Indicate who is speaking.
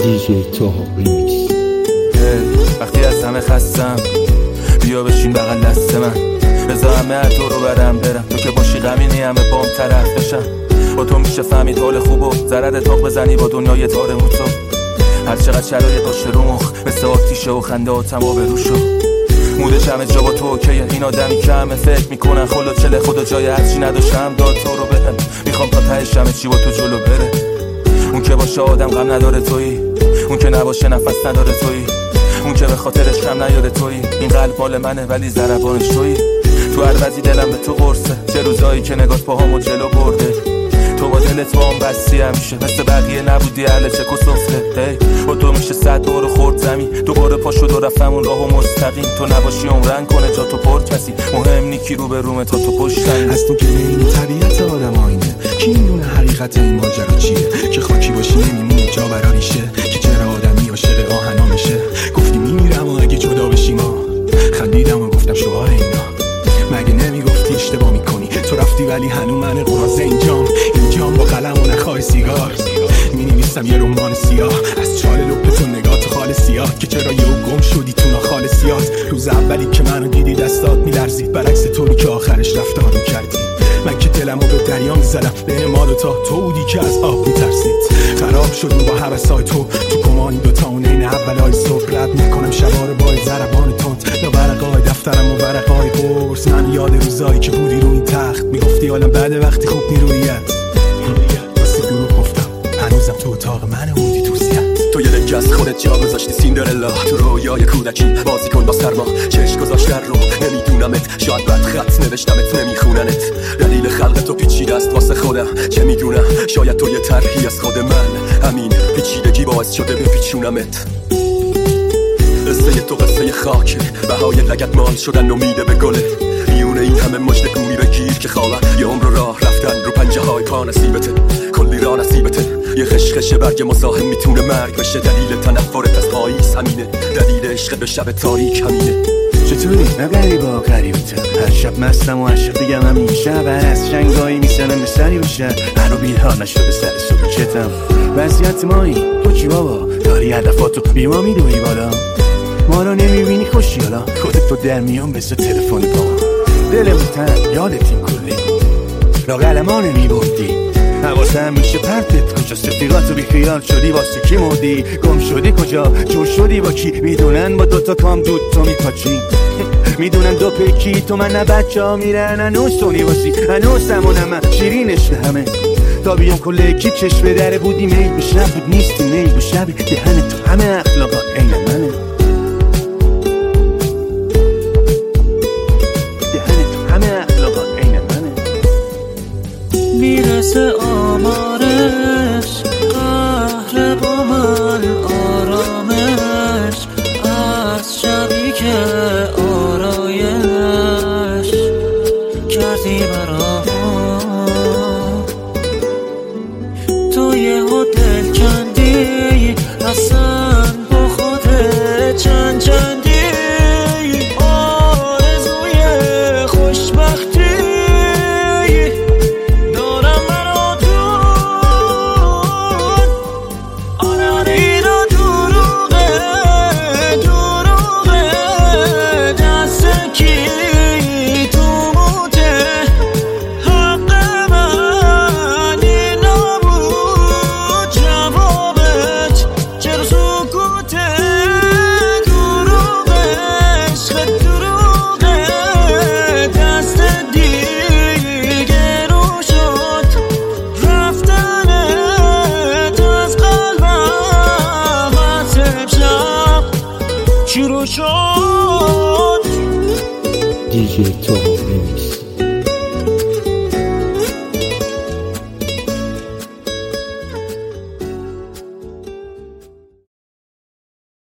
Speaker 1: دیجی تو ریمیکس.
Speaker 2: وقتی از همه خستم بیا بشین بغل دست من، بذار همه تو رو برم برم، تو که باشی غمینی همه بام طرف بشم. با تو میشه فهمید حال خوب و زرد تاق بزنی با دنیای تاره موتو. هر چقدر شرایط باشه رو مخ مثل آتیشه و خنده آتم آب روشو. مودش همه جا با تو اوکیه، این آدمی که همه فکر میکنن خلا چله خدا جای هرچی نداشتم داد تو رو بهم. میخوام تا تهش همه چی با تو جلو بره. اون که باشه آدم غم نداره تویی، اون که نباشه نفس نداره تویی، اون که به خاطرش کم نیاره تویی. این قلب مال منه ولی ضربانش تویی. تو هر وضعی دلم به تو قرصه، چه روزایی که نگات پاهامو جلو برده. تو با دلت با هم بستی همیشه، مثل بقیه نبودی اهل چک و سفره. با تو میشه 100 دور خورد زمین، دوباره پا شد و رفتم اون راهو مستقیم. تو نباشی عمرن کنه جا تو پر کسی، مهم نی کی رو به رومه تا تو پشتن.
Speaker 3: از تو که این طبیعت آدم آینه، کی میدونه حقیقت این ماجرا چیه؟ که خاکی باشی نمیمونه جا براریشه، که چرا آدمی عاشق آهنا میشه. گفتی میمیرم و اگه جدا بشیم خندیدم و گفتم شعار اینا. مگه نمیگفتی اشتباه میکنی؟ تو رفتی ولی هنو من قرازه اینجام با قلم و نخواه سیگار مینویسم یه رمان سیاه از چال لپ تو نگات خال سیاه، که چرا یهو گم شدی تو ناخال سیات. روز اولی که منو دیدی دستات میلرزید، برعکس طوری که آخرش رفتار میکردی. من که دلمو به دریا میزدم، بین ما دوتا تو بودی که از آب میترسید. خراب شدیم با حوثای تو کمانی دوتا اون این اولای صبح. رد میکنم شبار بای ضربان تند یا ورقای دفترم و ورقای قرص. من یاد روزایی که بودی روی این تخت، میگفتی حالم بعد وقتی خوب نیرویت. راستی دروغ گفتم، هنوزم تو اتاق من موندی تو زیاد.
Speaker 4: تو یه دنگ از خودت جا گذاشتی سیندرلا، تو رویای کودکی بازی کن با سرما. چشم گذاشتن رو نمیدونمت، شاید بد خط نوشتمت نمیخوننت. دلیل خلق تو پیچیده است واسه خودم، چه میدونم شاید تو یه طرحی از خود من. همین پیچیدگی باعث شده بپیچونمت. قصه تو قصه خاکه، بهای لگت مال شدن امیده به گله. میونه این همه مجد گونی بگیر که خوابه، یه عمر راه رفتن رو پنجه های پا نصیبته. کلی را نصیبته، یه خشخش برگ مزاحم میتونه مرگ بشه. دلیل تنفرت از پاییز همینه، دلیل عشق به شب تاریک همینه.
Speaker 5: چطوری؟ من غریبا غریبتم، هر شب مستم و عشق دیگم همیشه. بر از شنگایی میسنم به سری بشه، هر و بیرها نشده سر صبح چتم. وضعیت مایی تو چی بابا؟ داری هدفاتو بیما میدوی بالا، ما رو نمیبینی خوشی حالا. خودت تو در میان بسه تلفن پا، دلمون تن یادت این کلی لاغل ما نمیبردی. حواسم میشه پرتت کجاست، رفیقاتو بی خیال شدی واسه کی مردی؟ گم شدی کجا؟ جور شدی با کی؟ میدونن با دوتا کام دود تو میپاچی. میدونن دو پیکی تو من نه بچه ها میرن هنوز تونی واسی، هنوز همونم من شیرینش به همه. تا بیام کل اکیب چشم به در بودی، میل به شب بود نیستی میل به شبی. دهن تو همه اخلاقات عین منه،
Speaker 6: میرسه آمارش قهر با من آرامش، از شبی که آرایش کردی برام. تو یهو دل کندی اصلا با خودت چند چندی. آرزوی خوشبختی شروع شد.
Speaker 1: دیجی تو